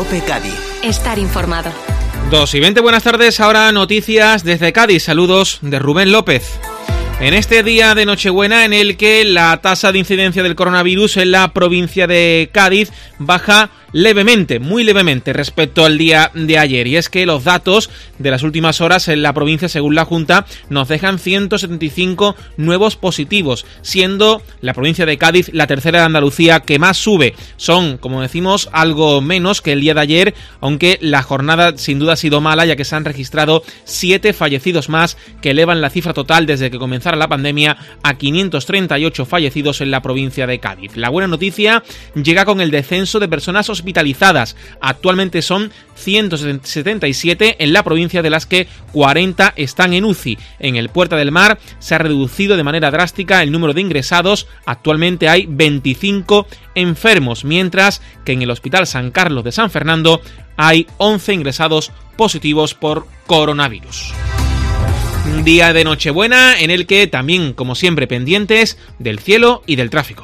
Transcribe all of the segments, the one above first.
COPE Cádiz. Estar informado. 2:20, buenas tardes. Ahora noticias desde Cádiz. Saludos de Rubén López. En este día de Nochebuena en el que la tasa de incidencia del coronavirus en la provincia de Cádiz baja levemente, muy levemente respecto al día de ayer. Y es que los datos de las últimas horas en la provincia, según la Junta, nos dejan 175 nuevos positivos, siendo la provincia de Cádiz la tercera de Andalucía que más sube. Son, como decimos, algo menos que el día de ayer, aunque la jornada sin duda ha sido mala, ya que se han registrado 7 fallecidos más, que elevan la cifra total desde que comenzara la pandemia a 538 fallecidos en la provincia de Cádiz. La buena noticia llega con el descenso de personas hospitalizadas. Actualmente son 177 en la provincia, de las que 40 están en UCI. En el Puerta del Mar se ha reducido de manera drástica el número de ingresados. Actualmente hay 25 enfermos, mientras que en el Hospital San Carlos de San Fernando hay 11 ingresados positivos por coronavirus. Un día de Nochebuena en el que también, como siempre, pendientes del cielo y del tráfico.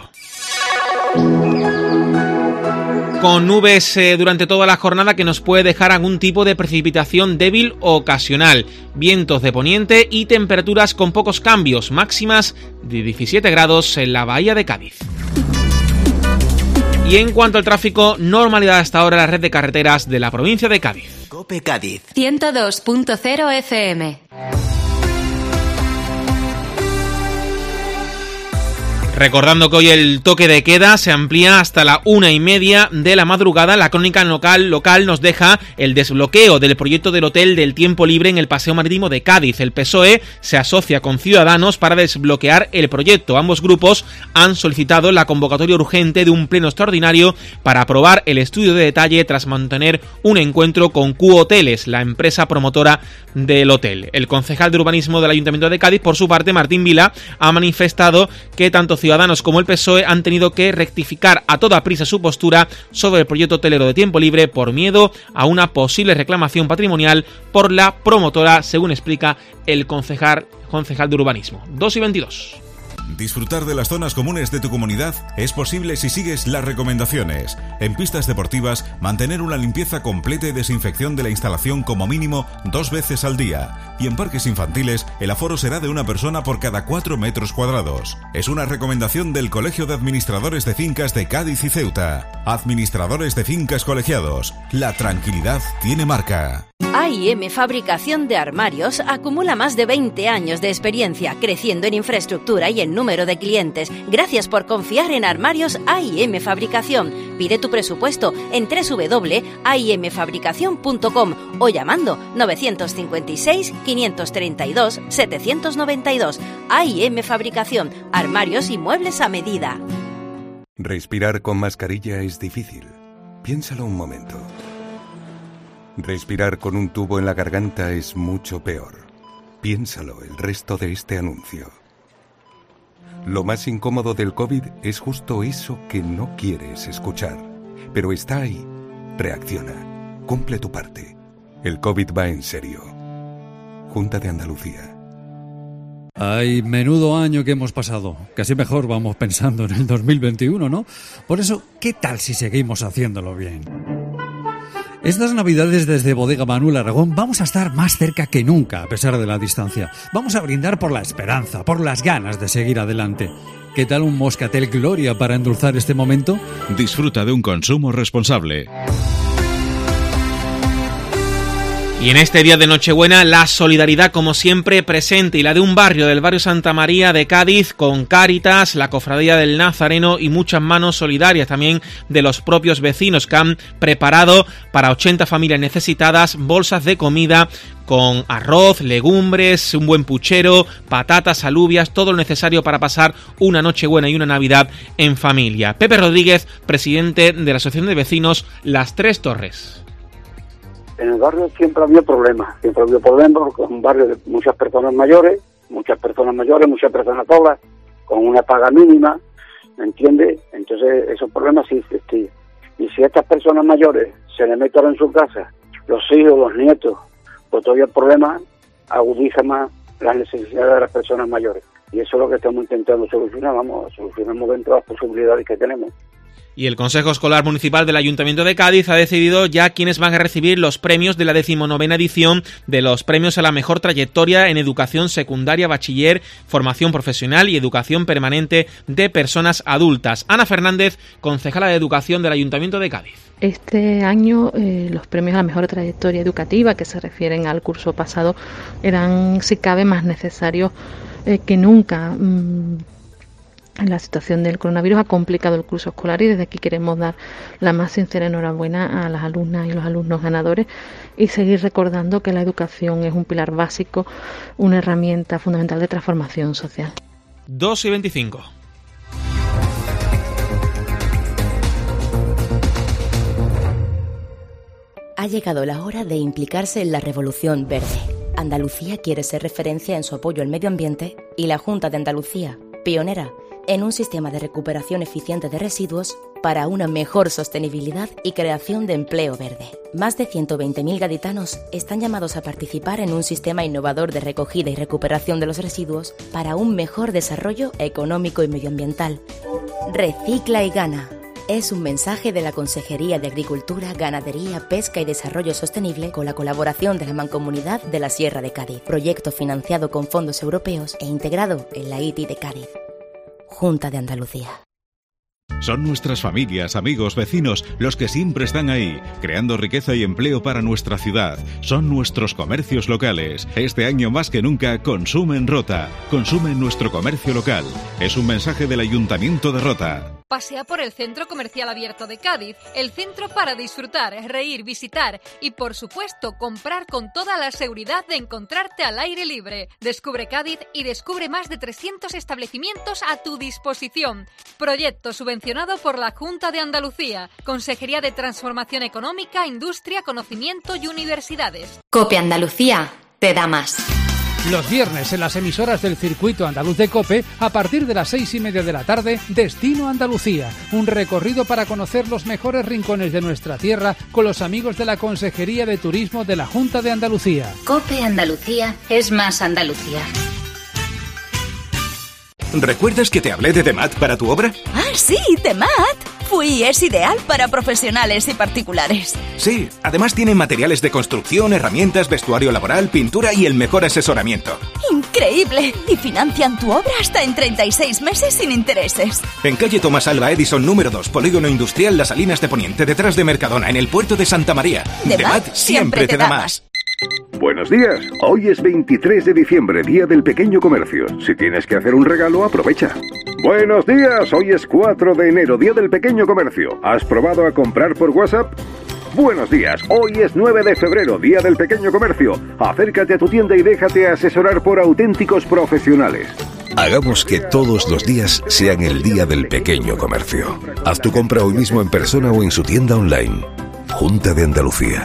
Con nubes durante toda la jornada que nos puede dejar algún tipo de precipitación débil o ocasional, vientos de poniente y temperaturas con pocos cambios, máximas de 17 grados en la bahía de Cádiz. Y en cuanto al tráfico, normalidad hasta ahora en la red de carreteras de la provincia de Cádiz. COPE Cádiz 102.0 FM. Recordando que hoy el toque de queda se amplía hasta la 1:30 de la madrugada. La crónica local nos deja el desbloqueo del proyecto del Hotel del Tiempo Libre en el Paseo Marítimo de Cádiz. El PSOE se asocia con Ciudadanos para desbloquear el proyecto. Ambos grupos han solicitado la convocatoria urgente de un pleno extraordinario para aprobar el estudio de detalle tras mantener un encuentro con Q Hoteles, la empresa promotora del hotel. El concejal de urbanismo del Ayuntamiento de Cádiz, por su parte, Martín Vila, ha manifestado que tanto Ciudadanos como el PSOE han tenido que rectificar a toda prisa su postura sobre el proyecto hotelero de tiempo libre por miedo a una posible reclamación patrimonial por la promotora, según explica el concejal de urbanismo. 2:22. Disfrutar de las zonas comunes de tu comunidad es posible si sigues las recomendaciones. En pistas deportivas, mantener una limpieza completa y desinfección de la instalación como mínimo 2 veces al día. Y en parques infantiles, el aforo será de una persona por cada 4 metros cuadrados. Es una recomendación del Colegio de Administradores de Fincas de Cádiz y Ceuta. Administradores de Fincas Colegiados. La tranquilidad tiene marca. A&M Fabricación de Armarios acumula más de 20 años de experiencia, creciendo en infraestructura y en número de clientes. Gracias por confiar en Armarios A&M Fabricación. Pide tu presupuesto en www.aimfabricacion.com o llamando 956 532 792. A&M Fabricación, armarios y muebles a medida. Respirar con mascarilla es difícil. Piénsalo un momento. Respirar con un tubo en la garganta es mucho peor. Piénsalo el resto de este anuncio. Lo más incómodo del COVID es justo eso que no quieres escuchar. Pero está ahí. Reacciona. Cumple tu parte. El COVID va en serio. Junta de Andalucía. Ay, menudo año que hemos pasado. Casi mejor vamos pensando en el 2021, ¿no? Por eso, ¿qué tal si seguimos haciéndolo bien? Estas Navidades desde Bodega Manuel Aragón vamos a estar más cerca que nunca a pesar de la distancia. Vamos a brindar por la esperanza, por las ganas de seguir adelante. ¿Qué tal un Moscatel Gloria para endulzar este momento? Disfruta de un consumo responsable. Y en este día de Nochebuena, la solidaridad como siempre presente, y la de un barrio, del barrio Santa María de Cádiz, con Cáritas, la Cofradía del Nazareno y muchas manos solidarias también de los propios vecinos, que han preparado para 80 familias necesitadas bolsas de comida con arroz, legumbres, un buen puchero, patatas, alubias, todo lo necesario para pasar una Nochebuena y una Navidad en familia. Pepe Rodríguez, presidente de la Asociación de Vecinos Las Tres Torres. En el barrio siempre ha habido problemas porque es un barrio de muchas personas mayores, muchas personas solas, con una paga mínima, ¿me entiendes? Entonces esos problemas sí existían. Y si a estas personas mayores se les meten en su casa, los hijos, los nietos, pues todavía el problema agudiza más las necesidades de las personas mayores. Y eso es lo que estamos intentando solucionar, solucionamos dentro de las posibilidades que tenemos. Y el Consejo Escolar Municipal del Ayuntamiento de Cádiz ha decidido ya quiénes van a recibir los premios de la 19ª edición de los premios a la mejor trayectoria en educación secundaria, bachiller, formación profesional y educación permanente de personas adultas. Ana Fernández, concejala de Educación del Ayuntamiento de Cádiz. Este año los premios a la mejor trayectoria educativa, que se refieren al curso pasado, eran, si cabe, más necesarios que nunca. La situación del coronavirus ha complicado el curso escolar y desde aquí queremos dar la más sincera enhorabuena a las alumnas y los alumnos ganadores y seguir recordando que la educación es un pilar básico, una herramienta fundamental de transformación social. 2:25. Ha llegado la hora de implicarse en la revolución verde. Andalucía quiere ser referencia en su apoyo al medio ambiente y la Junta de Andalucía, pionera en un sistema de recuperación eficiente de residuos para una mejor sostenibilidad y creación de empleo verde. Más de 120.000 gaditanos están llamados a participar en un sistema innovador de recogida y recuperación de los residuos para un mejor desarrollo económico y medioambiental. Recicla y gana. Es un mensaje de la Consejería de Agricultura, Ganadería, Pesca y Desarrollo Sostenible con la colaboración de la Mancomunidad de la Sierra de Cádiz. Proyecto financiado con fondos europeos e integrado en la ITI de Cádiz. Junta de Andalucía. Son nuestras familias, amigos, vecinos, los que siempre están ahí, creando riqueza y empleo para nuestra ciudad. Son nuestros comercios locales. Este año más que nunca, consume en Rota. Consume en nuestro comercio local. Es un mensaje del Ayuntamiento de Rota. Pasea por el Centro Comercial Abierto de Cádiz, el centro para disfrutar, reír, visitar y, por supuesto, comprar con toda la seguridad de encontrarte al aire libre. Descubre Cádiz y descubre más de 300 establecimientos a tu disposición. Proyecto subvencionado por la Junta de Andalucía, Consejería de Transformación Económica, Industria, Conocimiento y Universidades. COPE Andalucía te da más. Los viernes en las emisoras del circuito andaluz de COPE, a partir de las 6:30 de la tarde, Destino Andalucía, un recorrido para conocer los mejores rincones de nuestra tierra con los amigos de la Consejería de Turismo de la Junta de Andalucía. COPE Andalucía es más Andalucía. ¿Recuerdas que te hablé de DEMAT para tu obra? ¡Ah, sí, DEMAT! Es ideal para profesionales y particulares. Sí, además tiene materiales de construcción, herramientas, vestuario laboral, pintura y el mejor asesoramiento. ¡Increíble! Y financian tu obra hasta en 36 meses sin intereses. En calle Tomás Alba Edison número 2, Polígono Industrial Las Salinas de Poniente, detrás de Mercadona, en el puerto de Santa María. DEMAT siempre te da más. Buenos días, hoy es 23 de diciembre, Día del Pequeño Comercio. Si tienes que hacer un regalo, aprovecha. Buenos días, hoy es 4 de enero, Día del Pequeño Comercio. ¿Has probado a comprar por WhatsApp? Buenos días, hoy es 9 de febrero, Día del Pequeño Comercio. Acércate a tu tienda y déjate asesorar por auténticos profesionales. Hagamos que todos los días sean el Día del Pequeño Comercio. Haz tu compra hoy mismo en persona o en su tienda online. Junta de Andalucía.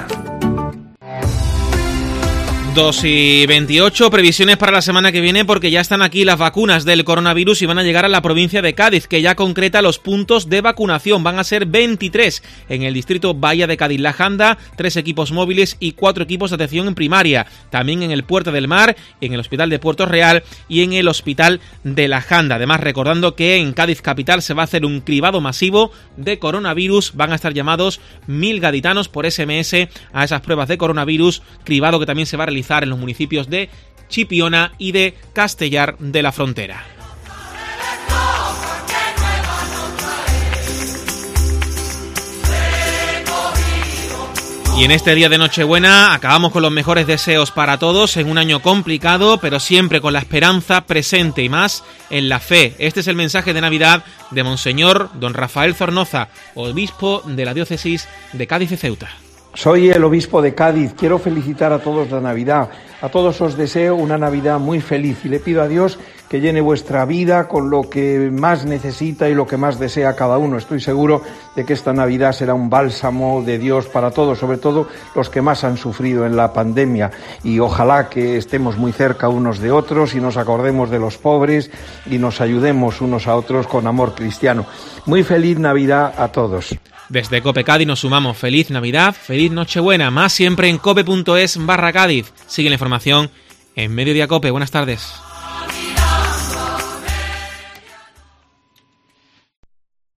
2:28, previsiones para la semana que viene porque ya están aquí las vacunas del coronavirus y van a llegar a la provincia de Cádiz, que ya concreta los puntos de vacunación. Van a ser 23 en el distrito Bahía de Cádiz-La Janda, 3 equipos móviles y 4 equipos de atención en primaria. También en el Puerto del Mar, en el Hospital de Puerto Real y en el Hospital de La Janda. Además, recordando que en Cádiz capital se va a hacer un cribado masivo de coronavirus. Van a estar llamados 1.000 gaditanos por SMS a esas pruebas de coronavirus, cribado que también se va a realizar en los municipios de Chipiona y de Castellar de la Frontera. Y en este día de Nochebuena acabamos con los mejores deseos para todos en un año complicado, pero siempre con la esperanza presente y más en la fe. Este es el mensaje de Navidad de Monseñor Don Rafael Zornoza, obispo de la diócesis de Cádiz y Ceuta. Soy el obispo de Cádiz, quiero felicitar a todos la Navidad, a todos os deseo una Navidad muy feliz y le pido a Dios que llene vuestra vida con lo que más necesita y lo que más desea cada uno. Estoy seguro de que esta Navidad será un bálsamo de Dios para todos, sobre todo los que más han sufrido en la pandemia, y ojalá que estemos muy cerca unos de otros y nos acordemos de los pobres y nos ayudemos unos a otros con amor cristiano. Muy feliz Navidad a todos. Desde COPE Cádiz nos sumamos. Feliz Navidad, feliz Nochebuena. Más siempre en cope.es/Cádiz. Sigue la información en Mediodía Cope. Buenas tardes.